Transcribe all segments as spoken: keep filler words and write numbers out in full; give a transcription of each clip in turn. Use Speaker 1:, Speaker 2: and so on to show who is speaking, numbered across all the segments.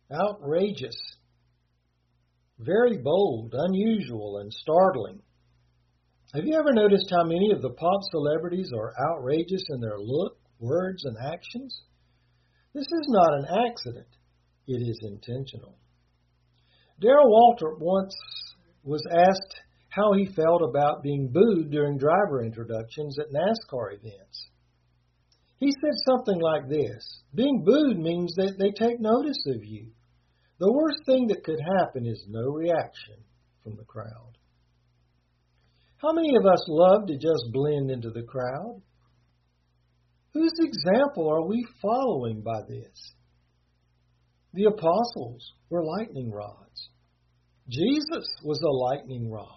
Speaker 1: outrageous, very bold, unusual, and startling. Have you ever noticed how many of the pop celebrities are outrageous in their look, words, and actions? This is not an accident. It is intentional. Darrell Waltrip once was asked how he felt about being booed during driver introductions at NASCAR events. He said something like this: being booed means that they take notice of you. The worst thing that could happen is no reaction from the crowd. How many of us love to just blend into the crowd? Whose example are we following by this? The apostles were lightning rods. Jesus was a lightning rod.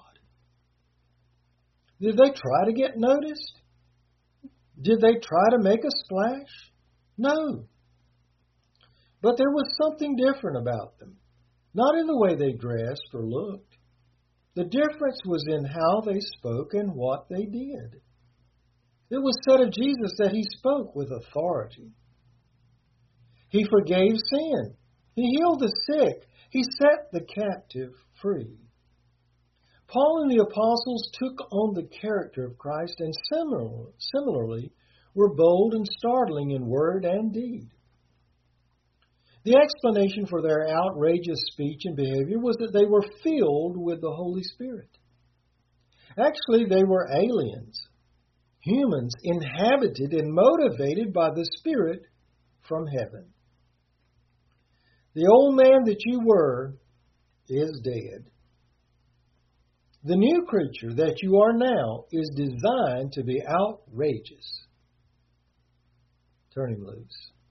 Speaker 1: Did they try to get noticed? Did they try to make a splash? No. But there was something different about them, not in the way they dressed or looked. The difference was in how they spoke and what they did. It was said of Jesus that he spoke with authority. He forgave sin. He healed the sick. He set the captive free. Paul and the apostles took on the character of Christ and similar, similarly were bold and startling in word and deed. The explanation for their outrageous speech and behavior was that they were filled with the Holy Spirit. Actually, they were aliens, humans inhabited and motivated by the Spirit from heaven. The old man that you were is dead. The new creature that you are now is designed to be outrageous. Turn him loose.